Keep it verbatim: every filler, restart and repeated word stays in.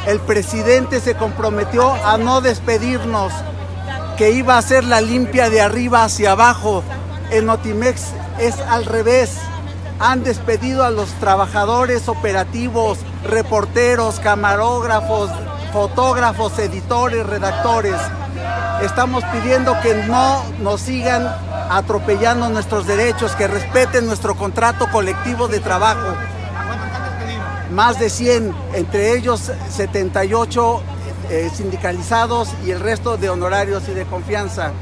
el presidente se comprometió a no despedirnos, que iba a hacer la limpia de arriba hacia abajo. En Notimex es al revés. Han despedido a los trabajadores operativos, reporteros, camarógrafos, fotógrafos, editores, redactores. Estamos pidiendo que no nos sigan atropellando nuestros derechos, que respeten nuestro contrato colectivo de trabajo. Más de cien, entre ellos setenta y ocho eh, sindicalizados y el resto de honorarios y de confianza.